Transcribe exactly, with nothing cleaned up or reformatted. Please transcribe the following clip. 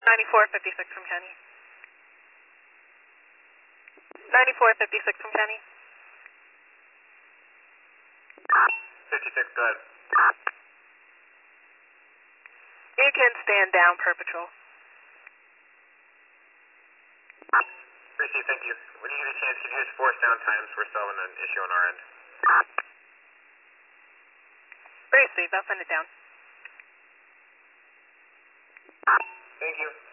ninety-four fifty-six from Kenny. ninety-four fifty-six from Kenny. fifty-six, go ahead. You can stand down per patrol. Appreciate it, thank you. When you get a chance, can you just force down times? We're still having an issue on our end. Received, I'll send it down. Thank you.